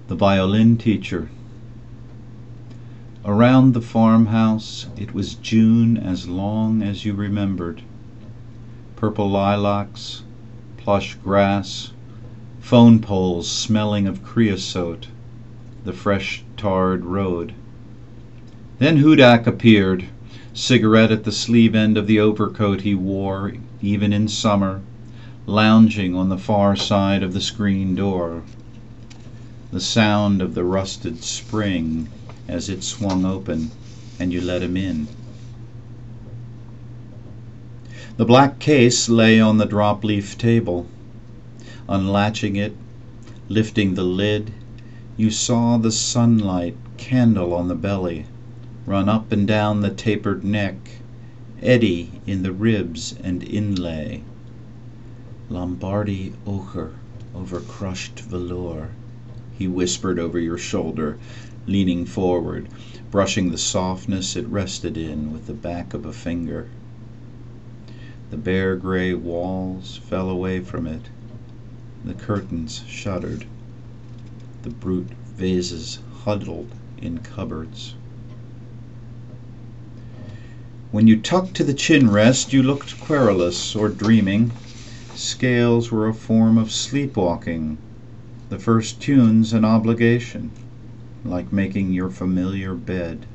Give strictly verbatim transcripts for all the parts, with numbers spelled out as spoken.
The violin teacher. Around the farmhouse it was June as long as you remembered. Purple lilacs, plush grass, phone poles smelling of creosote, the fresh tarred road. Then Hudak appeared, cigarette at the sleeve end of the overcoat he wore even in summer, lounging on the far side of the screen door. The sound of the rusted spring as it swung open and you let him in. The black case lay on the drop-leaf table. Unlatching it, lifting the lid, you saw the sunlight candle on the belly, run up and down the tapered neck, eddy in the ribs and inlay. Lombardy ochre over crushed velour, he whispered over your shoulder, leaning forward, brushing the softness it rested in with the back of a finger. The bare gray walls fell away from it. The curtains shuddered. The brute vases huddled in cupboards. When you tucked to the chin rest, you looked querulous or dreaming. Scales were a form of sleepwalking. The first tune's an obligation, like making your familiar bed.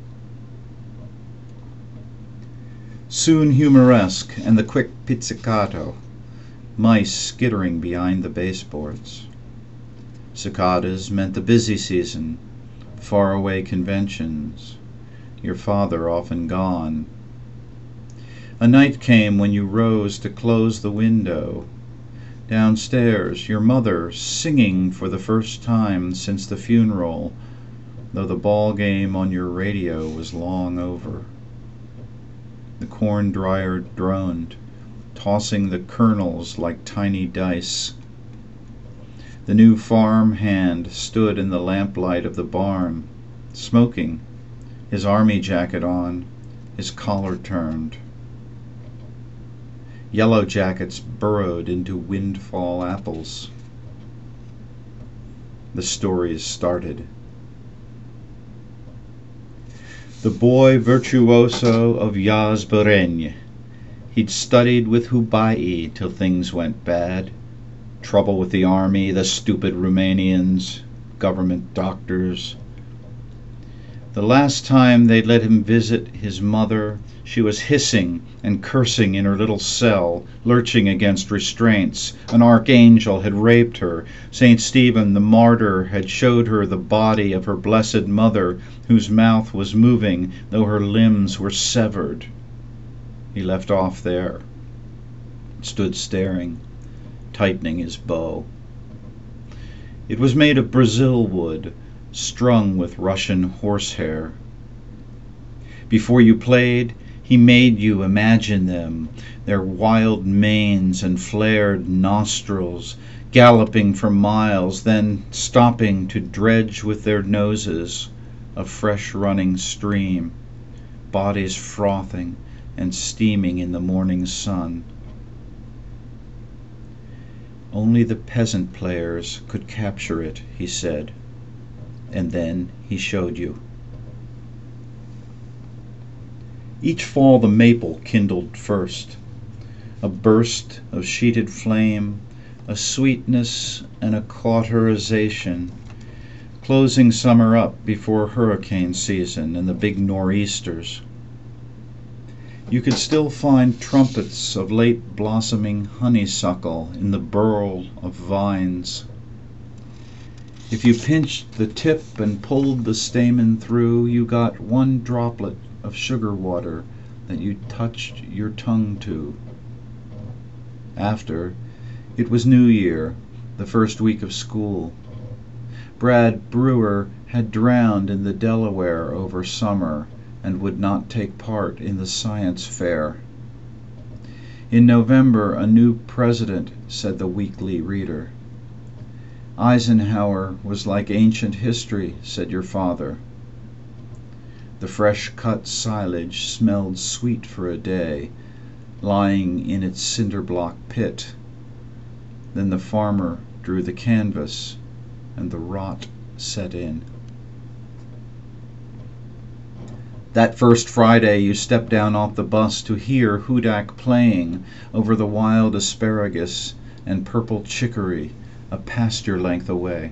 Soon humoresque and the quick pizzicato, mice skittering behind the baseboards. Cicadas meant the busy season, faraway conventions, your father often gone. A night came when you rose to close the window. Downstairs, your mother singing for the first time since the funeral, though the ball game on your radio was long over. The corn dryer droned, tossing the kernels like tiny dice. The new farm hand stood in the lamplight of the barn, smoking, his army jacket on, his collar turned. Yellow jackets burrowed into windfall apples. The stories started. The boy virtuoso of Yazberenye. He'd studied with Hubai till things went bad. Trouble with the army, the stupid Romanians, government doctors. The last time they'd let him visit his mother, she was hissing and cursing in her little cell, lurching against restraints. An archangel had raped her. Saint Stephen the martyr had showed her the body of her blessed mother, whose mouth was moving, though her limbs were severed. He left off there, stood staring, tightening his bow. It was made of Brazil wood, strung with Russian horsehair. Before you played, he made you imagine them, their wild manes and flared nostrils, galloping for miles, then stopping to dredge with their noses a fresh running stream, bodies frothing and steaming in the morning sun. Only the peasant players could capture it, he said, and then he showed you. Each fall the maple kindled first, a burst of sheeted flame, a sweetness and a cauterization, closing summer up before hurricane season and the big nor'easters. You could still find trumpets of late blossoming honeysuckle in the burl of vines. If you pinched the tip and pulled the stamen through, you got one droplet of sugar water that you touched your tongue to. After, it was New Year, the first week of school. Brad Brewer had drowned in the Delaware over summer and would not take part in the science fair. In November, a new president, said the Weekly Reader. Eisenhower was like ancient history, said your father. The fresh-cut silage smelled sweet for a day, lying in its cinder-block pit. Then the farmer drew the canvas, and the rot set in. That first Friday you stepped down off the bus to hear Hudak playing over the wild asparagus and purple chicory a pasture length away.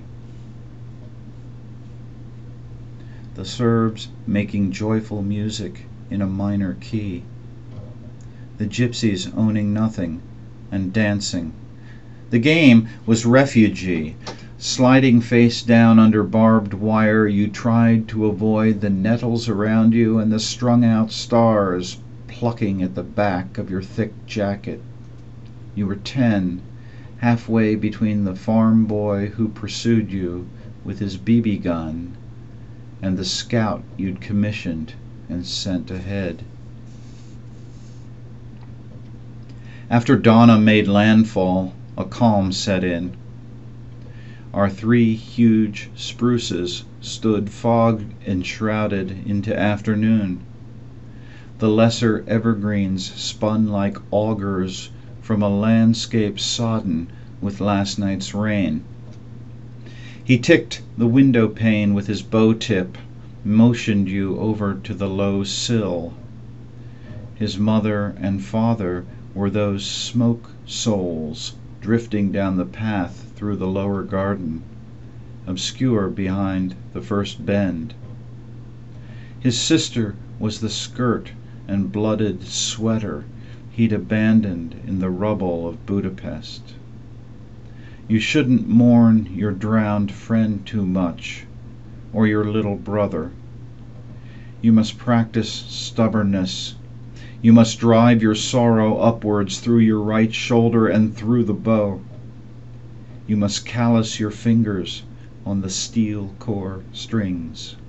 The Serbs making joyful music in a minor key. The gypsies owning nothing and dancing. The game was refugee. Sliding face down under barbed wire, you tried to avoid the nettles around you and the strung-out stars plucking at the back of your thick jacket. You were ten, halfway between the farm boy who pursued you with his B B gun and the scout you'd commissioned and sent ahead. After Donna made landfall, a calm set in. Our three huge spruces stood fog-enshrouded into afternoon. The lesser evergreens spun like augurs from a landscape sodden with last night's rain. He ticked the window pane with his bow tip, motioned you over to the low sill. His mother and father were those smoke souls drifting down the path through the lower garden, obscure behind the first bend. His sister was the skirt and blooded sweater he'd abandoned in the rubble of Budapest. You shouldn't mourn your drowned friend too much, or your little brother. You must practice stubbornness. You must drive your sorrow upwards through your right shoulder and through the bow. You must callous your fingers on the steel core strings.